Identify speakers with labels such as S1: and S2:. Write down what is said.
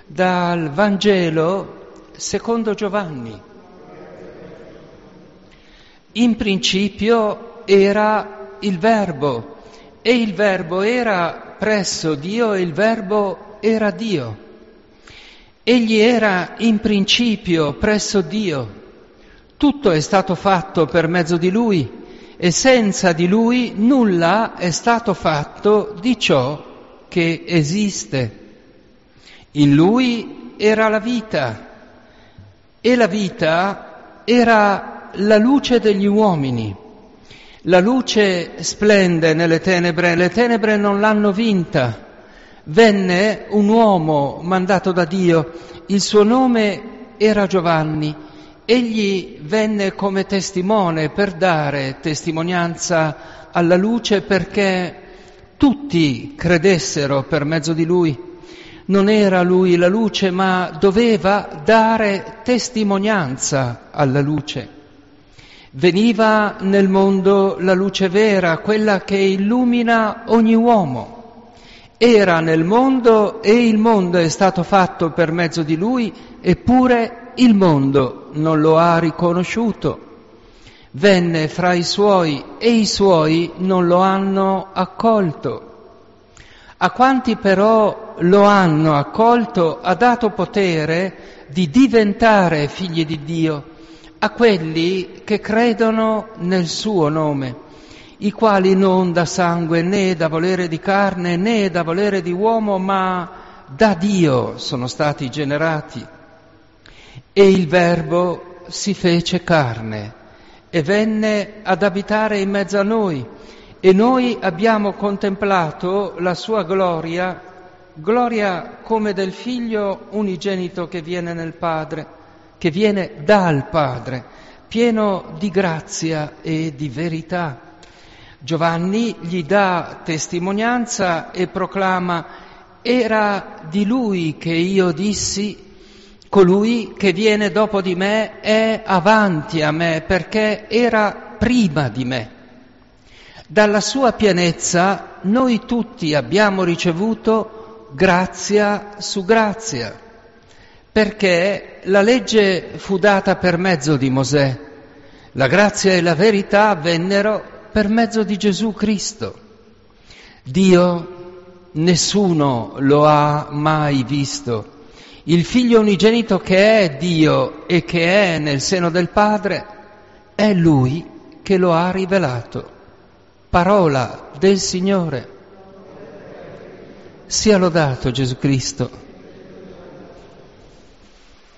S1: dal Vangelo secondo Giovanni. In principio era il Verbo, e il Verbo era presso Dio, e il Verbo era Dio. Egli era in principio presso Dio. Tutto è stato fatto per mezzo di Lui, e senza di Lui nulla è stato fatto di ciò che esiste. In Lui era la vita, e la vita era la luce degli uomini. La luce splende nelle tenebre, le tenebre non l'hanno vinta. Venne un uomo mandato da Dio, il suo nome era Giovanni. Egli venne come testimone per dare testimonianza alla luce, perché tutti credessero per mezzo di lui. Non era lui la luce, ma doveva dare testimonianza alla luce. Veniva nel mondo la luce vera, quella che illumina ogni uomo. Era nel mondo e il mondo è stato fatto per mezzo di lui, eppure il mondo non lo ha riconosciuto. Venne fra i suoi e i suoi non lo hanno accolto. A quanti però lo hanno accolto ha dato potere di diventare figli di Dio, a quelli che credono nel suo nome, i quali non da sangue né da volere di carne né da volere di uomo, ma da Dio sono stati generati. E il Verbo si fece carne e venne ad abitare in mezzo a noi, e noi abbiamo contemplato la sua gloria come del Figlio unigenito che viene nel Padre, che viene dal Padre, pieno di grazia e di verità. Giovanni gli dà testimonianza e proclama: era di lui che io dissi, colui che viene dopo di me è avanti a me, perché era prima di me. Dalla sua pienezza noi tutti abbiamo ricevuto grazia su grazia, perché la legge fu data per mezzo di Mosè, la grazia e la verità vennero per mezzo di Gesù Cristo. Dio nessuno lo ha mai visto. Il Figlio unigenito che è Dio e che è nel seno del Padre, è Lui che lo ha rivelato. Parola del Signore. Sia lodato Gesù Cristo.